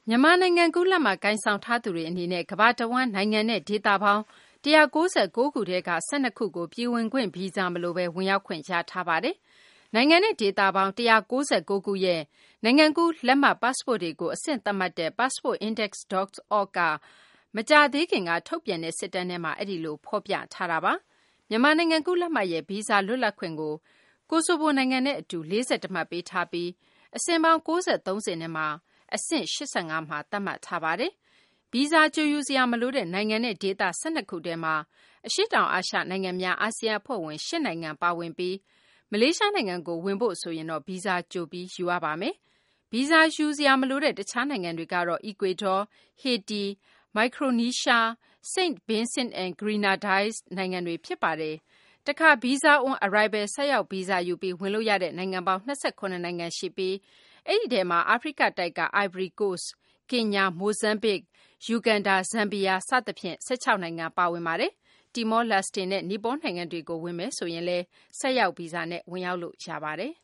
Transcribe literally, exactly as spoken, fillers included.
မြန်မာနိုင်ငံကူးလက်မှတ်ကိုင်ဆောင်ထားသူတွေအနေနဲ့ကမ္ဘာတဝန်းနိုင်ငံနဲ့ဒေသပေါင်း၁၉၉ခုထဲက၁၂ခုကိုပြည်ဝင်ခွင့်ဗီဇာမလိုဘဲဝင်ရောက်ခွင့်ရထားပါတယ်။နိုင်ငံနဲ့ဒေသပေါင်း၁၉၉ခုရဲ့နိုင်ငံကူးလက်မှတ် passport တွေကိုအဆင့်သတ်မှတ်တဲ့ passport index dot org ကမကြာသေးခင်ကထုတ်ပြန်တဲ့စစ်တမ်းထဲမှာအဲဒီလိုဖော်ပြထားတာပါ။မြန်မာနိုင်ငံကူးလက်မှတ်ရဲ့ဗီဇာလွတ်လပ်ခွင့်ကိုကိုဆိုဗိုနိုင်ငံနဲ့အတူ၄၁မှတ်ပေးထားပြီးအဆင့်ပေါင်း၉၃ဆင့်နဲ့မှာအဆင့်၈၅မှာသတ်မှတ်ထားပါတယ်။ဗီဇာကြိုယူစရာမလိုတဲ့နိုင်ငံနဲ့ဒေသ၁၂ခုထဲမှာအရှေ့တောင်အာရှနိုင်ငံများအာဆီယံအဖွဲ့ဝင်၈နိုင်ငံပါဝင်ပြီးမလေးရှားနိုင်ငံကိုဝင်ဖို့ဆိုရင်တော့ဗီဇာကြိုပြီးယူရပါမယ်။ဗီဇာယူစရာမလိုတဲ့တခြားနိုင်ငံတွေကတော့အီကွေဒေါ၊ဟေတီ၊မိုက်ခရိုနီးရှား၊ Saint Vincent and Grenadines နိုင်ငံတွေဖြစ်ပါတယ်။တခါ Visa on Arrival ဆိုက်ရောက်ဗီဇာယူပြီးဝင်လို့ရတဲ့နိုင်ငံပေါင်း၂၇နိုင်ငံရှိပြီးအဲဒီထဲမှာအာဖရိကတိုက်က Ivory Coast ၊ကင်ညာ၊မိုဇမ်ဘစ်၊ယူဂန်ဒါ၊ဇမ်ဘီယာစသဖြင့်၁၆နိုင်ငံပါဝင်ပါတယ်။တီမောလက်စတေနဲ့နီပေါနိုင်ငံတွေကိုဝင်မယ်ဆိုရင်လည်းဆိုက်ရောက်ဗီဇာနဲ့ဝင်ရောက်လို့ရပါတယ်။